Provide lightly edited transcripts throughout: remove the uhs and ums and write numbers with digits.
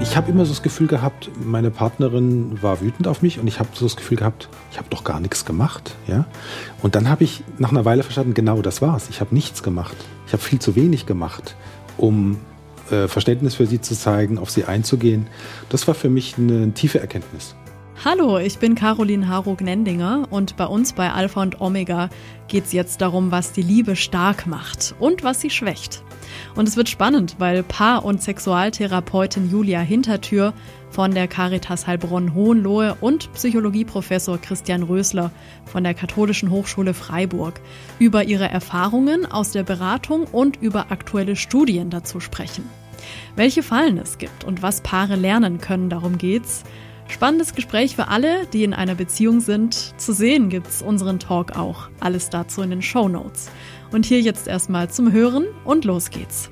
Ich habe immer so das Gefühl gehabt, meine Partnerin war wütend auf mich und ich habe so das Gefühl gehabt, ich habe doch gar nichts gemacht. Ja? Und dann habe ich nach einer Weile verstanden, genau das war's. Ich habe nichts gemacht. Ich habe viel zu wenig gemacht, um Verständnis für sie zu zeigen, auf sie einzugehen. Das war für mich eine tiefe Erkenntnis. Hallo, ich bin Caroline Harrog-Nendinger und bei uns bei Alpha und Omega geht es jetzt darum, was die Liebe stark macht und was sie schwächt. Und es wird spannend, weil Paar- und Sexualtherapeutin Julia Hintertür von der Caritas Heilbronn-Hohenlohe und Psychologieprofessor Christian Rösler von der Katholischen Hochschule Freiburg über ihre Erfahrungen aus der Beratung und über aktuelle Studien dazu sprechen. Welche Fallen es gibt und was Paare lernen können, darum geht's. Spannendes Gespräch für alle, die in einer Beziehung sind. Zu sehen gibt's unseren Talk auch. Alles dazu in den Shownotes. Und hier jetzt erstmal zum Hören und los geht's.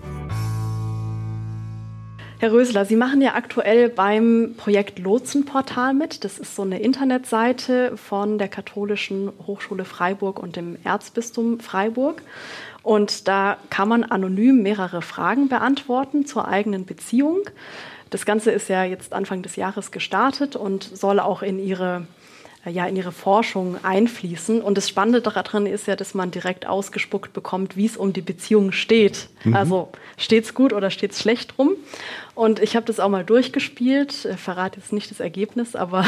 Herr Rösler, Sie machen ja aktuell beim Projekt Lotsenportal mit. Das ist so eine Internetseite von der Katholischen Hochschule Freiburg und dem Erzbistum Freiburg. Und da kann man anonym mehrere Fragen beantworten zur eigenen Beziehung. Das Ganze ist ja jetzt Anfang des Jahres gestartet und soll auch in Ihre Forschung einfließen. Und das Spannende daran ist ja, dass man direkt ausgespuckt bekommt, wie es um die Beziehung steht. Also steht's gut oder steht's schlecht rum? Und ich habe das auch mal durchgespielt, verrate jetzt nicht das Ergebnis, aber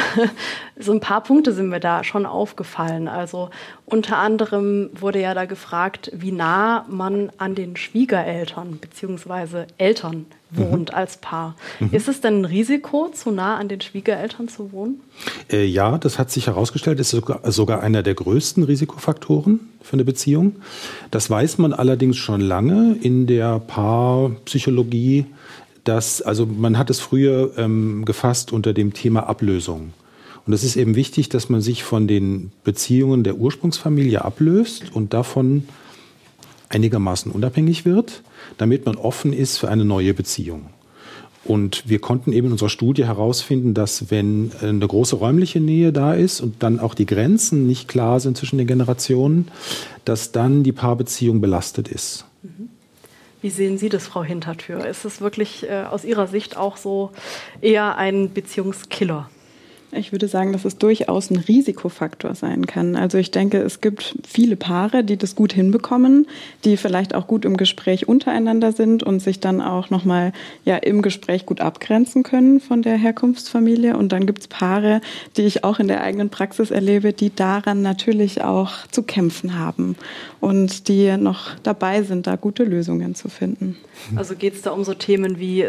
so ein paar Punkte sind mir da schon aufgefallen. Also unter anderem wurde ja da gefragt, wie nah man an den Schwiegereltern bzw. Eltern wohnt als Paar. Ist es denn ein Risiko, zu nah an den Schwiegereltern zu wohnen? Ja, das hat sich herausgestellt, ist sogar einer der größten Risikofaktoren für eine Beziehung. Das weiß man allerdings schon lange in der Paarpsychologie. Also man hat es früher gefasst unter dem Thema Ablösung. Und es ist eben wichtig, dass man sich von den Beziehungen der Ursprungsfamilie ablöst und davon einigermaßen unabhängig wird, damit man offen ist für eine neue Beziehung. Und wir konnten eben in unserer Studie herausfinden, dass wenn eine große räumliche Nähe da ist und dann auch die Grenzen nicht klar sind zwischen den Generationen, dass dann die Paarbeziehung belastet ist. Wie sehen Sie das, Frau Hintertür? Ist es wirklich aus Ihrer Sicht auch so eher ein Beziehungskiller? Ich würde sagen, dass es durchaus ein Risikofaktor sein kann. Also ich denke, es gibt viele Paare, die das gut hinbekommen, die vielleicht auch gut im Gespräch untereinander sind und sich dann auch nochmal im Gespräch gut abgrenzen können von der Herkunftsfamilie. Und dann gibt es Paare, die ich auch in der eigenen Praxis erlebe, die daran natürlich auch zu kämpfen haben und die noch dabei sind, da gute Lösungen zu finden. Also geht es da um so Themen wie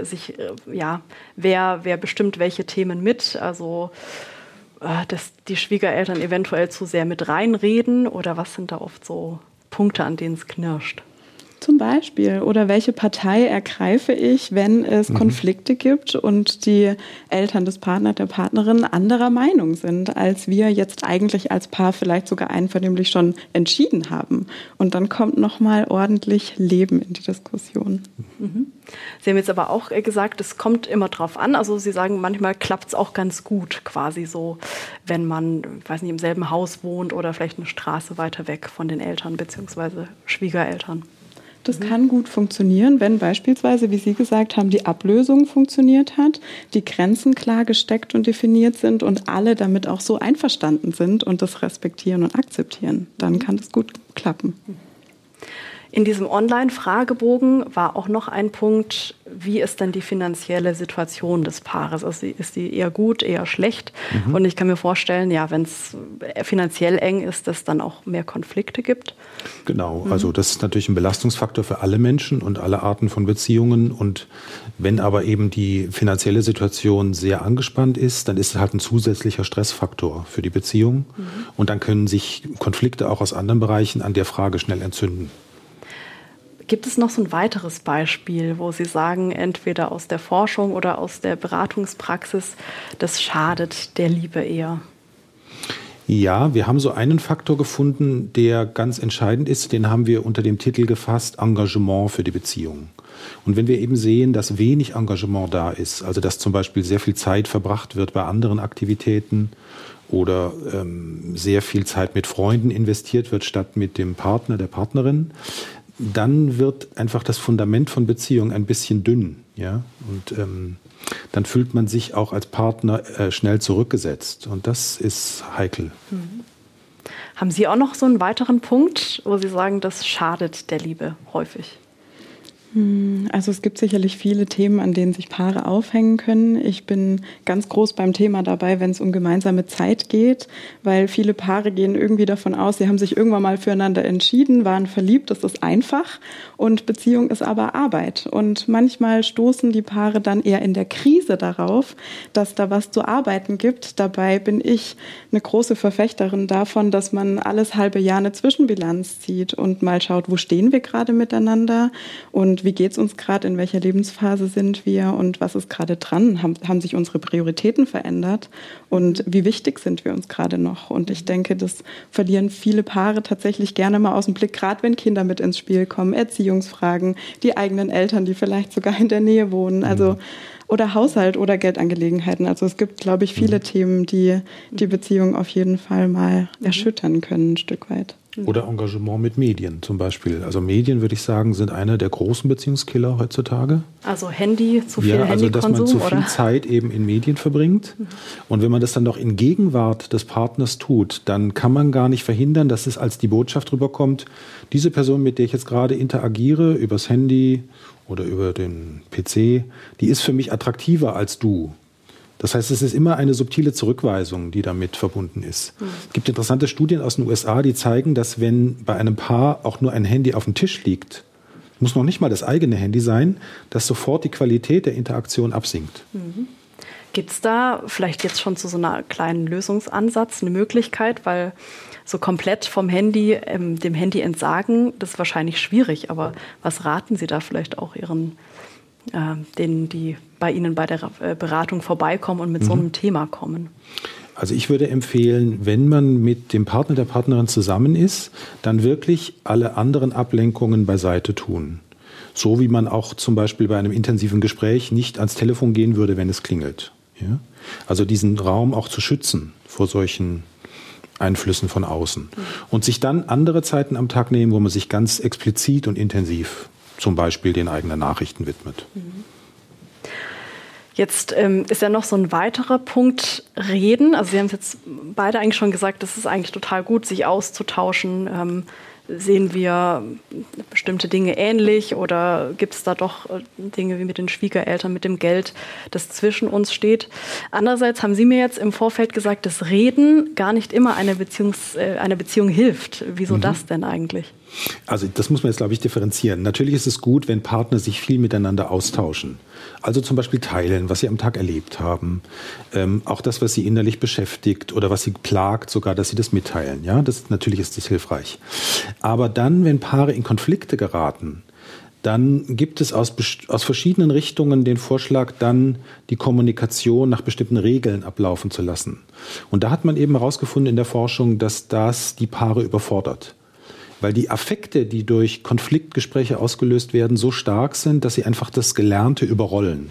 wer bestimmt welche Themen mit? Also dass die Schwiegereltern eventuell zu sehr mit reinreden oder was sind da oft so Punkte, an denen es knirscht? Zum Beispiel. Oder welche Partei ergreife ich, wenn es Konflikte gibt und die Eltern des Partners, der Partnerin anderer Meinung sind, als wir jetzt eigentlich als Paar vielleicht sogar einvernehmlich schon entschieden haben. Und dann kommt nochmal ordentlich Leben in die Diskussion. Sie haben jetzt aber auch gesagt, es kommt immer drauf an. Also Sie sagen, manchmal klappt es auch ganz gut, quasi so, wenn man, im selben Haus wohnt oder vielleicht eine Straße weiter weg von den Eltern bzw. Schwiegereltern. Das kann gut funktionieren, wenn beispielsweise, wie Sie gesagt haben, die Ablösung funktioniert hat, die Grenzen klar gesteckt und definiert sind und alle damit auch so einverstanden sind und das respektieren und akzeptieren. Dann kann das gut klappen. In diesem Online-Fragebogen war auch noch ein Punkt, wie ist denn die finanzielle Situation des Paares? Also ist die eher gut, eher schlecht? Und ich kann mir vorstellen, wenn es finanziell eng ist, dass es dann auch mehr Konflikte gibt. Genau, also das ist natürlich ein Belastungsfaktor für alle Menschen und alle Arten von Beziehungen. Und wenn aber eben die finanzielle Situation sehr angespannt ist, dann ist es halt ein zusätzlicher Stressfaktor für die Beziehung. Und dann können sich Konflikte auch aus anderen Bereichen an der Frage schnell entzünden. Gibt es noch so ein weiteres Beispiel, wo Sie sagen, entweder aus der Forschung oder aus der Beratungspraxis, das schadet der Liebe eher? Ja, wir haben so einen Faktor gefunden, der ganz entscheidend ist. Den haben wir unter dem Titel gefasst, Engagement für die Beziehung. Und wenn wir eben sehen, dass wenig Engagement da ist, also dass zum Beispiel sehr viel Zeit verbracht wird bei anderen Aktivitäten oder sehr viel Zeit mit Freunden investiert wird, statt mit dem Partner, der Partnerin, dann wird einfach das Fundament von Beziehung ein bisschen dünn. Ja? Und dann fühlt man sich auch als Partner schnell zurückgesetzt. Und das ist heikel. Haben Sie auch noch so einen weiteren Punkt, wo Sie sagen, das schadet der Liebe häufig? Also es gibt sicherlich viele Themen, an denen sich Paare aufhängen können. Ich bin ganz groß beim Thema dabei, wenn es um gemeinsame Zeit geht, weil viele Paare gehen irgendwie davon aus, sie haben sich irgendwann mal füreinander entschieden, waren verliebt, das ist einfach und Beziehung ist aber Arbeit. Und manchmal stoßen die Paare dann eher in der Krise darauf, dass da was zu arbeiten gibt. Dabei bin ich eine große Verfechterin davon, dass man alles halbe Jahr eine Zwischenbilanz zieht und mal schaut, wo stehen wir gerade miteinander und wie geht es uns gerade, in welcher Lebensphase sind wir und was ist gerade dran? Haben sich unsere Prioritäten verändert und wie wichtig sind wir uns gerade noch? Und ich denke, das verlieren viele Paare tatsächlich gerne mal aus dem Blick, gerade wenn Kinder mit ins Spiel kommen, Erziehungsfragen, die eigenen Eltern, die vielleicht sogar in der Nähe wohnen, also oder Haushalt oder Geldangelegenheiten. Also es gibt, glaube ich, viele Themen, die die Beziehung auf jeden Fall mal erschüttern können, ein Stück weit. Oder Engagement mit Medien zum Beispiel. Also Medien, würde ich sagen, sind einer der großen Beziehungskiller heutzutage. Also Handy, zu viel also Handykonsum? Dass man zu viel Zeit eben in Medien verbringt. Und wenn man das dann noch in Gegenwart des Partners tut, dann kann man gar nicht verhindern, dass es als die Botschaft rüberkommt, diese Person, mit der ich jetzt gerade interagiere, übers Handy oder über den PC, die ist für mich attraktiver als du. Das heißt, es ist immer eine subtile Zurückweisung, die damit verbunden ist. Es gibt interessante Studien aus den USA, die zeigen, dass wenn bei einem Paar auch nur ein Handy auf dem Tisch liegt, muss noch nicht mal das eigene Handy sein, dass sofort die Qualität der Interaktion absinkt. Gibt es da vielleicht jetzt schon zu so einer kleinen Lösungsansatz eine Möglichkeit, weil so komplett vom Handy, dem Handy entsagen, das ist wahrscheinlich schwierig, aber was raten Sie da vielleicht auch denen, die bei Ihnen bei der Beratung vorbeikommen und mit so einem Thema kommen? Also ich würde empfehlen, wenn man mit dem Partner, der Partnerin zusammen ist, dann wirklich alle anderen Ablenkungen beiseite tun. So wie man auch zum Beispiel bei einem intensiven Gespräch nicht ans Telefon gehen würde, wenn es klingelt. Ja? Also diesen Raum auch zu schützen vor solchen Einflüssen von außen. Und sich dann andere Zeiten am Tag nehmen, wo man sich ganz explizit und intensiv zum Beispiel den eigenen Nachrichten widmet. Jetzt ist ja noch so ein weiterer Punkt Reden. Also Sie haben es jetzt beide eigentlich schon gesagt, das ist eigentlich total gut, sich auszutauschen. Sehen wir bestimmte Dinge ähnlich oder gibt es da doch Dinge wie mit den Schwiegereltern, mit dem Geld, das zwischen uns steht? Andererseits haben Sie mir jetzt im Vorfeld gesagt, dass Reden gar nicht immer eine Beziehung hilft. Wieso das denn eigentlich? Also das muss man jetzt, glaube ich, differenzieren. Natürlich ist es gut, wenn Partner sich viel miteinander austauschen. Also zum Beispiel teilen, was sie am Tag erlebt haben. Auch das, was sie innerlich beschäftigt oder was sie plagt, sogar, dass sie das mitteilen. Ja, natürlich ist das hilfreich. Aber dann, wenn Paare in Konflikte geraten, dann gibt es aus verschiedenen Richtungen den Vorschlag, dann die Kommunikation nach bestimmten Regeln ablaufen zu lassen. Und da hat man eben herausgefunden in der Forschung, dass das die Paare überfordert. Weil die Affekte, die durch Konfliktgespräche ausgelöst werden, so stark sind, dass sie einfach das Gelernte überrollen.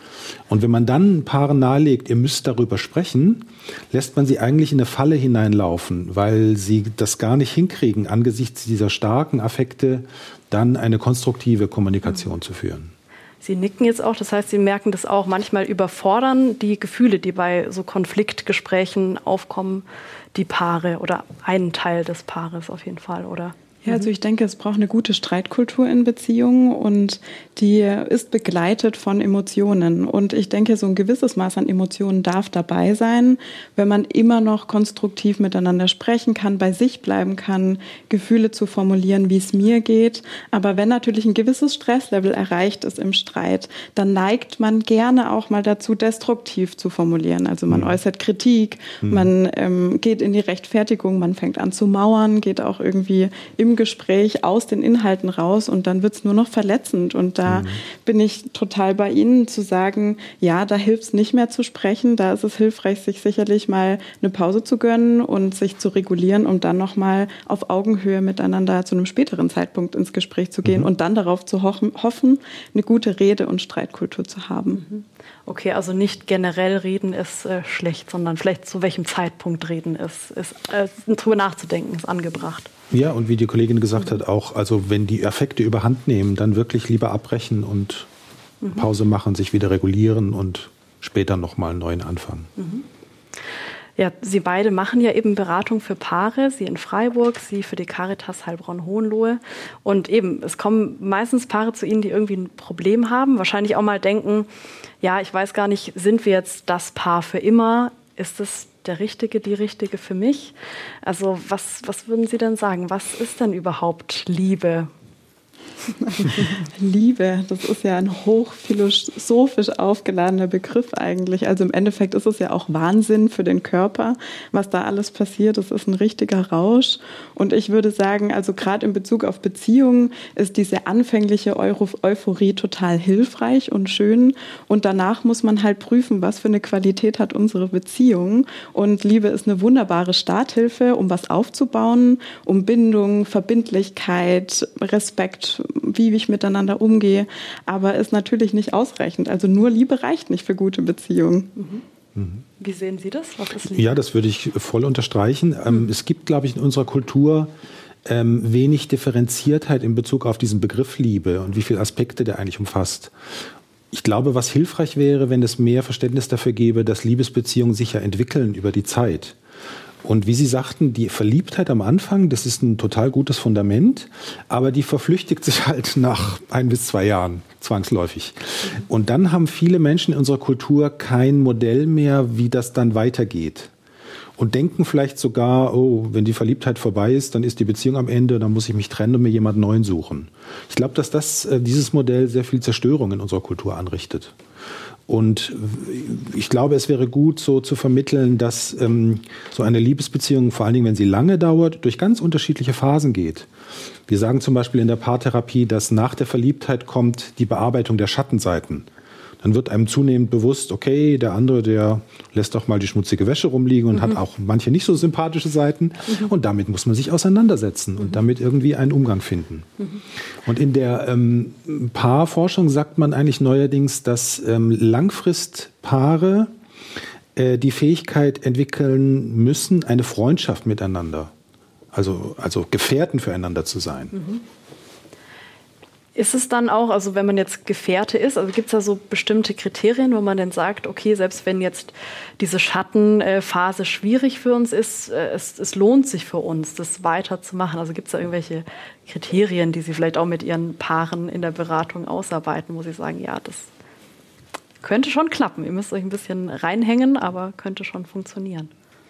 Und wenn man dann Paaren nahelegt, ihr müsst darüber sprechen, lässt man sie eigentlich in eine Falle hineinlaufen, weil sie das gar nicht hinkriegen, angesichts dieser starken Affekte dann eine konstruktive Kommunikation zu führen. Sie nicken jetzt auch, das heißt, Sie merken das auch, manchmal überfordern die Gefühle, die bei so Konfliktgesprächen aufkommen, die Paare oder einen Teil des Paares auf jeden Fall, oder? Ja, also ich denke, es braucht eine gute Streitkultur in Beziehungen und die ist begleitet von Emotionen. Und ich denke, so ein gewisses Maß an Emotionen darf dabei sein, wenn man immer noch konstruktiv miteinander sprechen kann, bei sich bleiben kann, Gefühle zu formulieren, wie es mir geht. Aber wenn natürlich ein gewisses Stresslevel erreicht ist im Streit, dann neigt man gerne auch mal dazu, destruktiv zu formulieren. Also man äußert Kritik, man geht in die Rechtfertigung, man fängt an zu mauern, geht auch irgendwie im Gespräch aus den Inhalten raus und dann wird es nur noch verletzend. Und da bin ich total bei Ihnen zu sagen, ja, da hilft es nicht mehr zu sprechen. Da ist es hilfreich, sich sicherlich mal eine Pause zu gönnen und sich zu regulieren, um dann nochmal auf Augenhöhe miteinander zu einem späteren Zeitpunkt ins Gespräch zu gehen und dann darauf zu hoffen, eine gute Rede- und Streitkultur zu haben. Okay, also nicht generell reden ist schlecht, sondern vielleicht zu welchem Zeitpunkt reden ist drüber nachzudenken, ist angebracht. Ja, und wie die Kollegin gesagt hat, auch, also wenn die Affekte überhand nehmen, dann wirklich lieber abbrechen und Pause machen, sich wieder regulieren und später nochmal einen neuen Anfang. Ja, Sie beide machen ja eben Beratung für Paare, Sie in Freiburg, Sie für die Caritas Heilbronn-Hohenlohe. Und eben, es kommen meistens Paare zu Ihnen, die irgendwie ein Problem haben, wahrscheinlich auch mal denken, ja, ich weiß gar nicht, sind wir jetzt das Paar für immer? Ist es der Richtige, die Richtige für mich? Also was würden Sie denn sagen? Was ist denn überhaupt Liebe? Liebe, das ist ja ein hochphilosophisch aufgeladener Begriff eigentlich. Also im Endeffekt ist es ja auch Wahnsinn für den Körper, was da alles passiert. Das ist ein richtiger Rausch. Und ich würde sagen, also gerade in Bezug auf Beziehungen ist diese anfängliche Euphorie total hilfreich und schön. Und danach muss man halt prüfen, was für eine Qualität hat unsere Beziehung. Und Liebe ist eine wunderbare Starthilfe, um was aufzubauen, um Bindung, Verbindlichkeit, Respekt, wie ich miteinander umgehe, aber ist natürlich nicht ausreichend. Also nur Liebe reicht nicht für gute Beziehungen. Wie sehen Sie das? Was ist Liebe? Ja, das würde ich voll unterstreichen. Es gibt, glaube ich, in unserer Kultur wenig Differenziertheit in Bezug auf diesen Begriff Liebe und wie viele Aspekte der eigentlich umfasst. Ich glaube, was hilfreich wäre, wenn es mehr Verständnis dafür gäbe, dass Liebesbeziehungen sich ja entwickeln über die Zeit. Und wie Sie sagten, die Verliebtheit am Anfang, das ist ein total gutes Fundament, aber die verflüchtigt sich halt nach 1 bis 2 Jahren zwangsläufig. Und dann haben viele Menschen in unserer Kultur kein Modell mehr, wie das dann weitergeht. Und denken vielleicht sogar, oh, wenn die Verliebtheit vorbei ist, dann ist die Beziehung am Ende, dann muss ich mich trennen und mir jemanden neuen suchen. Ich glaube, dass dieses Modell sehr viel Zerstörung in unserer Kultur anrichtet. Und ich glaube, es wäre gut, so zu vermitteln, dass so eine Liebesbeziehung, vor allen Dingen, wenn sie lange dauert, durch ganz unterschiedliche Phasen geht. Wir sagen zum Beispiel in der Paartherapie, dass nach der Verliebtheit kommt die Bearbeitung der Schattenseiten. Dann wird einem zunehmend bewusst, okay, der andere, der lässt doch mal die schmutzige Wäsche rumliegen und hat auch manche nicht so sympathische Seiten. Und damit muss man sich auseinandersetzen und damit irgendwie einen Umgang finden. Und in der Paarforschung sagt man eigentlich neuerdings, dass Langfristpaare die Fähigkeit entwickeln müssen, eine Freundschaft miteinander, also Gefährten füreinander zu sein. Ist es dann auch, also wenn man jetzt Gefährte ist, also gibt es da so bestimmte Kriterien, wo man dann sagt, okay, selbst wenn jetzt diese Schattenphase schwierig für uns ist, es lohnt sich für uns, das weiterzumachen. Also gibt es da irgendwelche Kriterien, die Sie vielleicht auch mit Ihren Paaren in der Beratung ausarbeiten, wo Sie sagen, ja, das könnte schon klappen. Ihr müsst euch ein bisschen reinhängen, aber könnte schon funktionieren.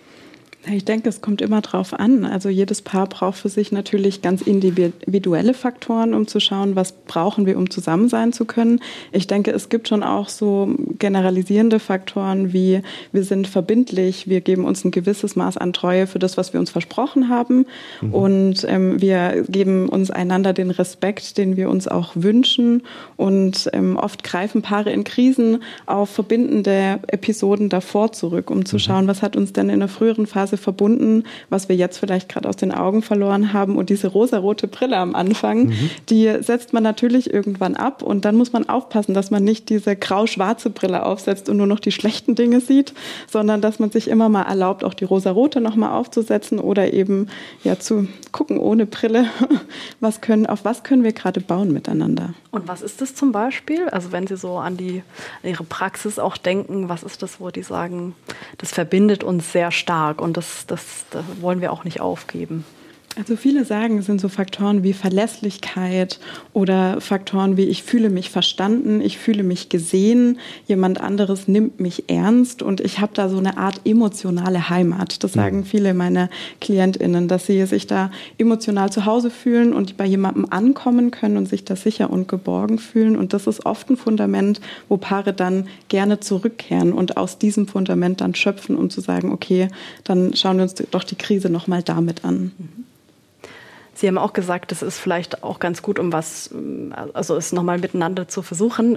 Ich denke, es kommt immer drauf an. Also jedes Paar braucht für sich natürlich ganz individuelle Faktoren, um zu schauen, was brauchen wir, um zusammen sein zu können. Ich denke, es gibt schon auch so generalisierende Faktoren wie wir sind verbindlich, wir geben uns ein gewisses Maß an Treue für das, was wir uns versprochen haben und wir geben uns einander den Respekt, den wir uns auch wünschen und oft greifen Paare in Krisen auf verbindende Episoden davor zurück, um zu schauen, was hat uns denn in der früheren Phase verbunden, was wir jetzt vielleicht gerade aus den Augen verloren haben. Und diese rosarote Brille am Anfang, die setzt man natürlich irgendwann ab. Und dann muss man aufpassen, dass man nicht diese grau-schwarze Brille aufsetzt und nur noch die schlechten Dinge sieht, sondern dass man sich immer mal erlaubt, auch die rosarote nochmal aufzusetzen oder eben ja zu gucken ohne Brille, auf was können wir gerade bauen miteinander. Und was ist das zum Beispiel? Also wenn Sie so an Ihre Praxis auch denken, was ist das, wo die sagen, das verbindet uns sehr stark und das wollen wir auch nicht aufgeben? Also viele sagen, es sind so Faktoren wie Verlässlichkeit oder Faktoren wie ich fühle mich verstanden, ich fühle mich gesehen, jemand anderes nimmt mich ernst und ich habe da so eine Art emotionale Heimat. Das sagen viele meiner KlientInnen, dass sie sich da emotional zu Hause fühlen und bei jemandem ankommen können und sich da sicher und geborgen fühlen. Und das ist oft ein Fundament, wo Paare dann gerne zurückkehren und aus diesem Fundament dann schöpfen, um zu sagen, okay, dann schauen wir uns doch die Krise nochmal damit an. Sie haben auch gesagt, es ist vielleicht auch ganz gut, also es nochmal miteinander zu versuchen,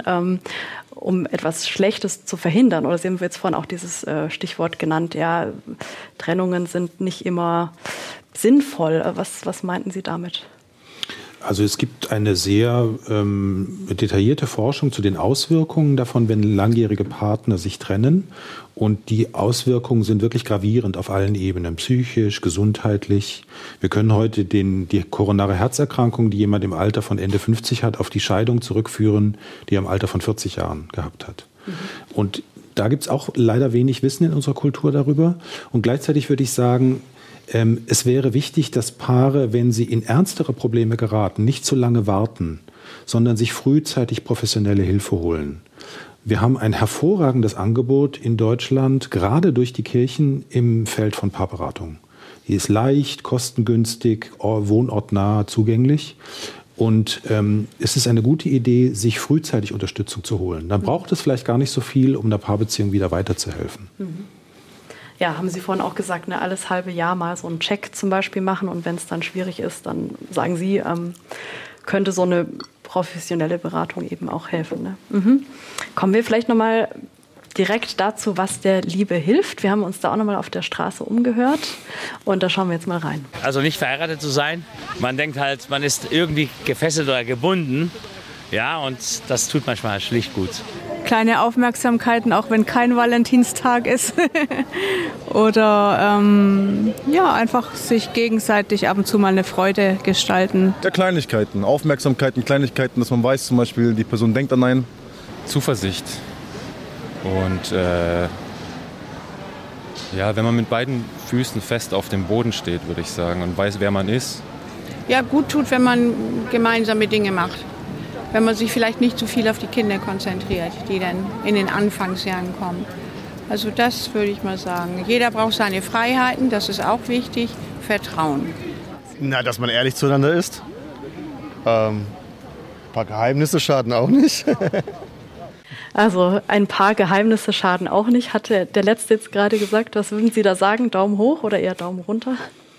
um etwas Schlechtes zu verhindern. Oder Sie haben jetzt vorhin auch dieses Stichwort genannt, ja, Trennungen sind nicht immer sinnvoll. Was meinten Sie damit? Also es gibt eine sehr detaillierte Forschung zu den Auswirkungen davon, wenn langjährige Partner sich trennen. Und die Auswirkungen sind wirklich gravierend auf allen Ebenen, psychisch, gesundheitlich. Wir können heute die koronare Herzerkrankung, die jemand im Alter von Ende 50 hat, auf die Scheidung zurückführen, die er im Alter von 40 Jahren gehabt hat. Und da gibt es auch leider wenig Wissen in unserer Kultur darüber. Und gleichzeitig würde ich sagen, es wäre wichtig, dass Paare, wenn sie in ernstere Probleme geraten, nicht zu lange warten, sondern sich frühzeitig professionelle Hilfe holen. Wir haben ein hervorragendes Angebot in Deutschland, gerade durch die Kirchen im Feld von Paarberatung. Die ist leicht, kostengünstig, wohnortnah, zugänglich. Und es ist eine gute Idee, sich frühzeitig Unterstützung zu holen. Dann braucht es vielleicht gar nicht so viel, um der Paarbeziehung wieder weiterzuhelfen. Ja, haben Sie vorhin auch gesagt, ne, alles halbe Jahr mal so einen Check zum Beispiel machen. Und wenn es dann schwierig ist, dann sagen Sie, könnte so eine professionelle Beratung eben auch helfen. Ne? Kommen wir vielleicht nochmal direkt dazu, was der Liebe hilft. Wir haben uns da auch nochmal auf der Straße umgehört und da schauen wir jetzt mal rein. Also nicht verheiratet zu sein. Man denkt halt, man ist irgendwie gefesselt oder gebunden. Ja, und das tut manchmal schlicht gut. Kleine Aufmerksamkeiten, auch wenn kein Valentinstag ist. Oder einfach sich gegenseitig ab und zu mal eine Freude gestalten. Ja, Kleinigkeiten, Aufmerksamkeiten, Kleinigkeiten, dass man weiß, zum Beispiel, die Person denkt an einen. Zuversicht. Und wenn man mit beiden Füßen fest auf dem Boden steht, würde ich sagen, und weiß, wer man ist. Ja, gut tut, wenn man gemeinsame Dinge macht. Wenn man sich vielleicht nicht zu viel auf die Kinder konzentriert, die dann in den Anfangsjahren kommen. Also das würde ich mal sagen. Jeder braucht seine Freiheiten, das ist auch wichtig. Vertrauen. Na, dass man ehrlich zueinander ist. Ein paar Geheimnisse schaden auch nicht. Also ein paar Geheimnisse schaden auch nicht, hatte der Letzte jetzt gerade gesagt. Was würden Sie da sagen? Daumen hoch oder eher Daumen runter?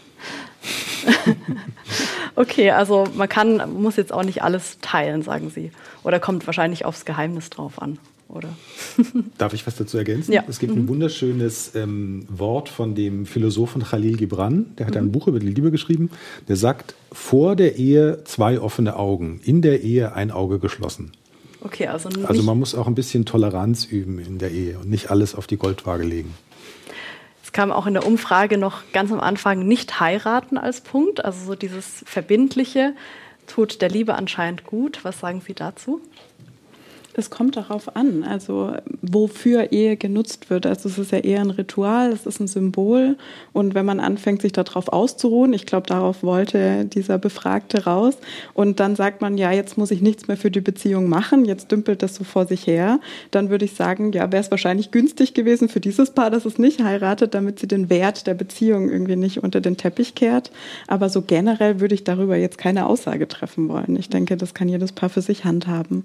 Okay, also man muss jetzt auch nicht alles teilen, sagen Sie. Oder kommt wahrscheinlich aufs Geheimnis drauf an, oder? Darf ich was dazu ergänzen? Ja. Es gibt ein wunderschönes Wort von dem Philosophen Khalil Gibran, der hat ein Buch über die Liebe geschrieben, der sagt, vor der Ehe 2 offene Augen, in der Ehe ein Auge geschlossen. Okay, also man muss auch ein bisschen Toleranz üben in der Ehe und nicht alles auf die Goldwaage legen. Es kam auch in der Umfrage noch ganz am Anfang nicht heiraten als Punkt. Also so dieses Verbindliche tut der Liebe anscheinend gut. Was sagen Sie dazu? Es kommt darauf an, also wofür Ehe genutzt wird. Also es ist ja eher ein Ritual, es ist ein Symbol. Und wenn man anfängt, sich darauf auszuruhen, ich glaube, darauf wollte dieser Befragte raus. Und dann sagt man, ja, jetzt muss ich nichts mehr für die Beziehung machen, jetzt dümpelt das so vor sich her. Dann würde ich sagen, ja, wäre es wahrscheinlich günstig gewesen für dieses Paar, dass es nicht heiratet, damit sie den Wert der Beziehung irgendwie nicht unter den Teppich kehrt. Aber so generell würde ich darüber jetzt keine Aussage treffen wollen. Ich denke, das kann jedes Paar für sich handhaben.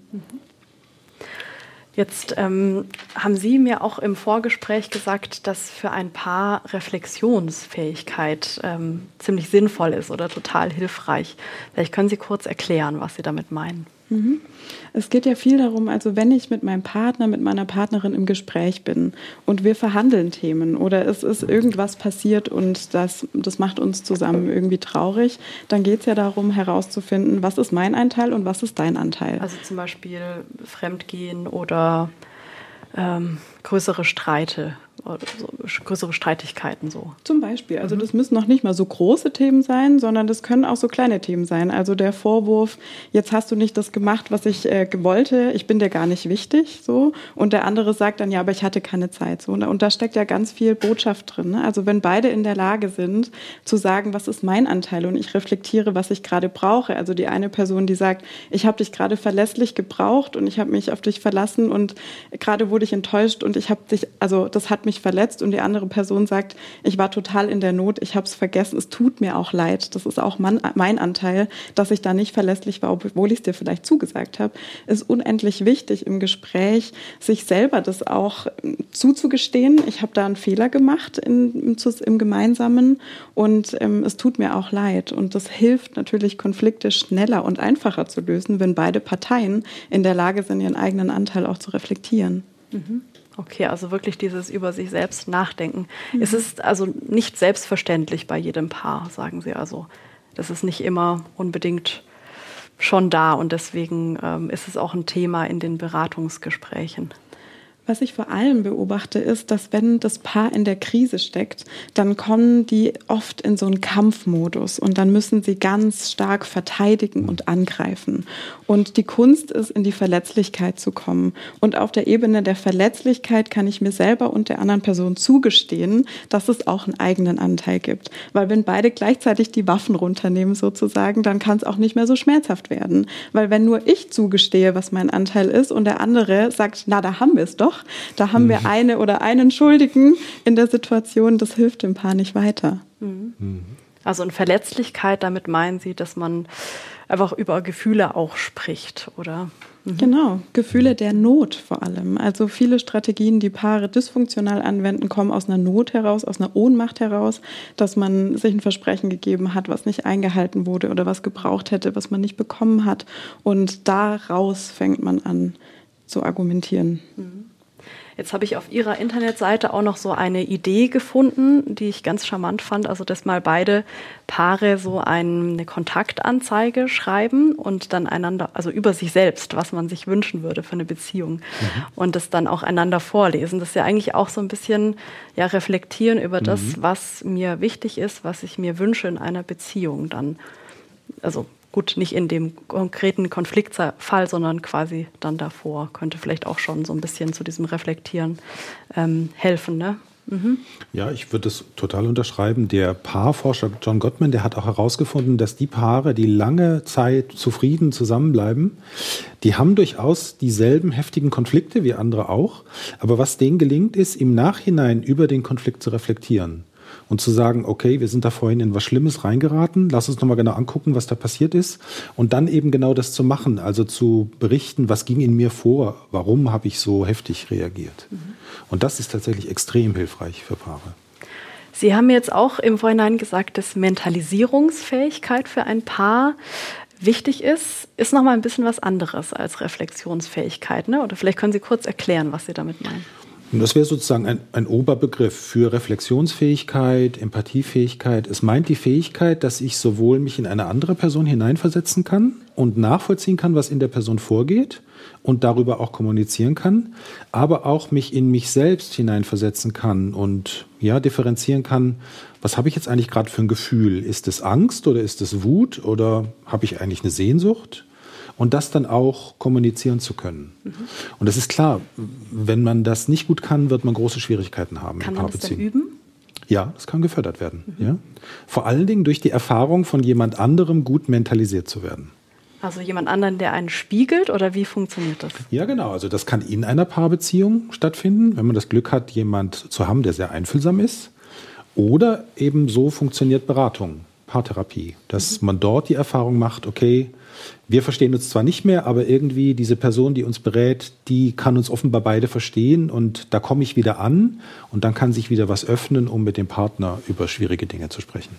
Jetzt haben Sie mir auch im Vorgespräch gesagt, dass für ein Paar Reflexionsfähigkeit ziemlich sinnvoll ist oder total hilfreich. Vielleicht können Sie kurz erklären, was Sie damit meinen. Es geht ja viel darum, also wenn ich mit meinem Partner, mit meiner Partnerin im Gespräch bin und wir verhandeln Themen oder es ist irgendwas passiert und das macht uns zusammen irgendwie traurig, dann geht es ja darum herauszufinden, was ist mein Anteil und was ist dein Anteil. Also zum Beispiel Fremdgehen oder größere Streite. Oder so, größere Streitigkeiten so. Zum Beispiel. Also das müssen noch nicht mal so große Themen sein, sondern das können auch so kleine Themen sein. Also der Vorwurf, jetzt hast du nicht das gemacht, was ich wollte, ich bin dir gar nicht wichtig. So. Und der andere sagt dann, ja, aber ich hatte keine Zeit. So. Und da steckt ja ganz viel Botschaft drin. Ne? Also wenn beide in der Lage sind, zu sagen, was ist mein Anteil und ich reflektiere, was ich gerade brauche. Also die eine Person, die sagt, ich habe dich gerade verlässlich gebraucht und ich habe mich auf dich verlassen und gerade wurde ich enttäuscht und ich habe dich, also das hat mich verletzt, und die andere Person sagt, ich war total in der Not, ich habe es vergessen, es tut mir auch leid, das ist auch mein Anteil, dass ich da nicht verlässlich war, obwohl ich es dir vielleicht zugesagt habe, ist unendlich wichtig im Gespräch, sich selber das auch zuzugestehen, ich habe da einen Fehler gemacht im Gemeinsamen und es tut mir auch leid, und das hilft natürlich, Konflikte schneller und einfacher zu lösen, wenn beide Parteien in der Lage sind, ihren eigenen Anteil auch zu reflektieren. Okay, also wirklich dieses über sich selbst nachdenken. Es ist also nicht selbstverständlich bei jedem Paar, sagen Sie also. Das ist nicht immer unbedingt schon da, und deswegen ist es auch ein Thema in den Beratungsgesprächen. Was ich vor allem beobachte, ist, dass wenn das Paar in der Krise steckt, dann kommen die oft in so einen Kampfmodus und dann müssen sie ganz stark verteidigen und angreifen. Und die Kunst ist, in die Verletzlichkeit zu kommen. Und auf der Ebene der Verletzlichkeit kann ich mir selber und der anderen Person zugestehen, dass es auch einen eigenen Anteil gibt. Weil wenn beide gleichzeitig die Waffen runternehmen sozusagen, dann kann es auch nicht mehr so schmerzhaft werden. Weil wenn nur ich zugestehe, was mein Anteil ist und der andere sagt, na, da haben wir es doch, da haben wir eine oder einen Schuldigen in der Situation, das hilft dem Paar nicht weiter. Also in Verletzlichkeit, damit meinen Sie, dass man einfach über Gefühle auch spricht, oder? Genau, Gefühle der Not vor allem. Also viele Strategien, die Paare dysfunktional anwenden, kommen aus einer Not heraus, aus einer Ohnmacht heraus, dass man sich ein Versprechen gegeben hat, was nicht eingehalten wurde oder was gebraucht hätte, was man nicht bekommen hat. Und daraus fängt man an zu argumentieren. Jetzt habe ich auf Ihrer Internetseite auch noch so eine Idee gefunden, die ich ganz charmant fand. Also, dass mal beide Paare so eine Kontaktanzeige schreiben und dann einander, also über sich selbst, was man sich wünschen würde für eine Beziehung. Und das dann auch einander vorlesen. Das ist ja eigentlich auch so ein bisschen reflektieren über das, was mir wichtig ist, was ich mir wünsche in einer Beziehung dann. Also gut, nicht in dem konkreten Konfliktfall, sondern quasi dann davor. Könnte vielleicht auch schon so ein bisschen zu diesem Reflektieren helfen, ne? Ja, ich würde das total unterschreiben. Der Paarforscher John Gottman, der hat auch herausgefunden, dass die Paare, die lange Zeit zufrieden zusammenbleiben, die haben durchaus dieselben heftigen Konflikte wie andere auch. Aber was denen gelingt, ist, im Nachhinein über den Konflikt zu reflektieren. Und zu sagen, okay, wir sind da vorhin in was Schlimmes reingeraten, lass uns nochmal genau angucken, was da passiert ist. Und dann eben genau das zu machen, also zu berichten, was ging in mir vor, warum habe ich so heftig reagiert. Und das ist tatsächlich extrem hilfreich für Paare. Sie haben jetzt auch im Vorhinein gesagt, dass Mentalisierungsfähigkeit für ein Paar wichtig ist nochmal ein bisschen was anderes als Reflexionsfähigkeit, ne? Oder vielleicht können Sie kurz erklären, was Sie damit meinen. Und das wäre sozusagen ein Oberbegriff für Reflexionsfähigkeit, Empathiefähigkeit. Es meint die Fähigkeit, dass ich sowohl mich in eine andere Person hineinversetzen kann und nachvollziehen kann, was in der Person vorgeht und darüber auch kommunizieren kann, aber auch mich in mich selbst hineinversetzen kann und ja, differenzieren kann, was habe ich jetzt eigentlich gerade für ein Gefühl? Ist es Angst oder ist es Wut oder habe ich eigentlich eine Sehnsucht? Und das dann auch kommunizieren zu können. Und das ist klar, wenn man das nicht gut kann, wird man große Schwierigkeiten haben. Kann man das denn üben? Ja, das kann gefördert werden. Ja? Vor allen Dingen durch die Erfahrung von jemand anderem gut mentalisiert zu werden. Also jemand anderen, der einen spiegelt, oder wie funktioniert das? Ja, genau. Also das kann in einer Paarbeziehung stattfinden, wenn man das Glück hat, jemand zu haben, der sehr einfühlsam ist. Oder eben so funktioniert Beratung, Paartherapie. Dass man dort die Erfahrung macht, okay, wir verstehen uns zwar nicht mehr, aber irgendwie diese Person, die uns berät, die kann uns offenbar beide verstehen und da komme ich wieder an und dann kann sich wieder was öffnen, um mit dem Partner über schwierige Dinge zu sprechen.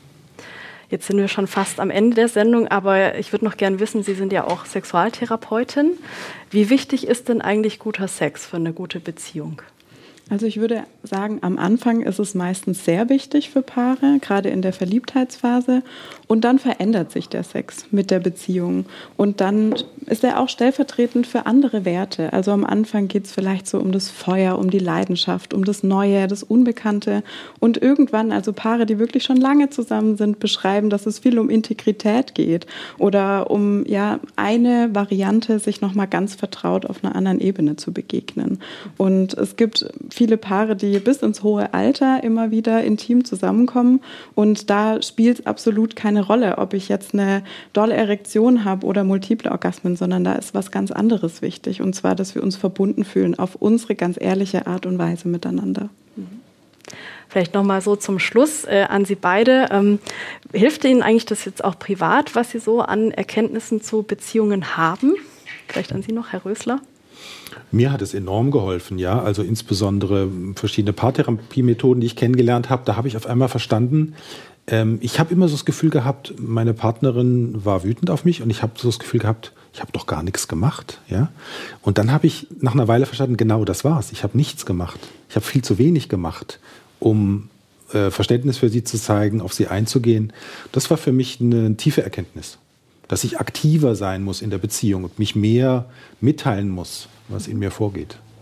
Jetzt sind wir schon fast am Ende der Sendung, aber ich würde noch gern wissen, Sie sind ja auch Sexualtherapeutin. Wie wichtig ist denn eigentlich guter Sex für eine gute Beziehung? Also ich würde sagen, am Anfang ist es meistens sehr wichtig für Paare, gerade in der Verliebtheitsphase. Und dann verändert sich der Sex mit der Beziehung. Und dann ist er auch stellvertretend für andere Werte. Also am Anfang geht es vielleicht so um das Feuer, um die Leidenschaft, um das Neue, das Unbekannte. Und irgendwann, also Paare, die wirklich schon lange zusammen sind, beschreiben, dass es viel um Integrität geht. Oder um ja eine Variante, sich nochmal ganz vertraut auf einer anderen Ebene zu begegnen. Und es gibt viele Paare, die bis ins hohe Alter immer wieder intim zusammenkommen. Und da spielt es absolut keine Rolle, ob ich jetzt eine dolle Erektion habe oder multiple Orgasmen, sondern da ist was ganz anderes wichtig. Und zwar, dass wir uns verbunden fühlen auf unsere ganz ehrliche Art und Weise miteinander. Vielleicht nochmal so zum Schluss an Sie beide. Hilft Ihnen eigentlich das jetzt auch privat, was Sie so an Erkenntnissen zu Beziehungen haben? Vielleicht an Sie noch, Herr Rösler? Mir hat es enorm geholfen, ja. Also insbesondere verschiedene Paartherapiemethoden, die ich kennengelernt habe. Da habe ich auf einmal verstanden, ich habe immer so das Gefühl gehabt, meine Partnerin war wütend auf mich und ich habe so das Gefühl gehabt, ich habe doch gar nichts gemacht, ja. Und dann habe ich nach einer Weile verstanden, genau das war's. Ich habe nichts gemacht. Ich habe viel zu wenig gemacht, um Verständnis für sie zu zeigen, auf sie einzugehen. Das war für mich eine tiefe Erkenntnis, dass ich aktiver sein muss in der Beziehung und mich mehr mitteilen muss, was in mir vorgeht.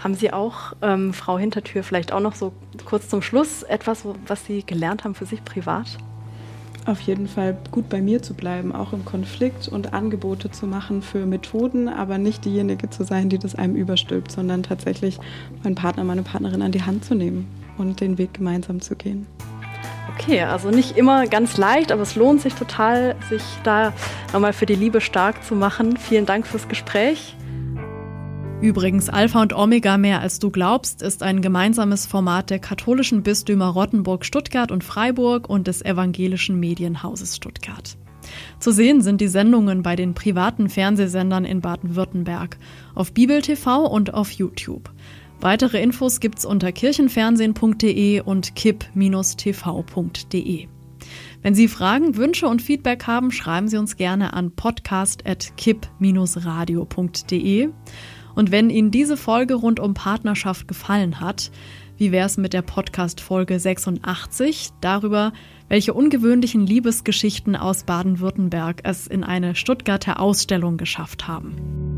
Haben Sie auch, Frau Hintertür, vielleicht auch noch so kurz zum Schluss etwas, was Sie gelernt haben für sich privat? Auf jeden Fall gut bei mir zu bleiben, auch im Konflikt und Angebote zu machen für Methoden, aber nicht diejenige zu sein, die das einem überstülpt, sondern tatsächlich meinen Partner, meine Partnerin an die Hand zu nehmen und den Weg gemeinsam zu gehen. Okay, also nicht immer ganz leicht, aber es lohnt sich total, sich da nochmal für die Liebe stark zu machen. Vielen Dank fürs Gespräch. Übrigens, Alpha und Omega mehr als du glaubst ist ein gemeinsames Format der katholischen Bistümer Rottenburg, Stuttgart und Freiburg und des evangelischen Medienhauses Stuttgart. Zu sehen sind die Sendungen bei den privaten Fernsehsendern in Baden-Württemberg, auf Bibel TV und auf YouTube. Weitere Infos gibt's unter kirchenfernsehen.de und kipp-tv.de. Wenn Sie Fragen, Wünsche und Feedback haben, schreiben Sie uns gerne an podcast@kipp-radio.de. Und wenn Ihnen diese Folge rund um Partnerschaft gefallen hat, wie wäre es mit der Podcast-Folge 86 darüber, welche ungewöhnlichen Liebesgeschichten aus Baden-Württemberg es in eine Stuttgarter Ausstellung geschafft haben?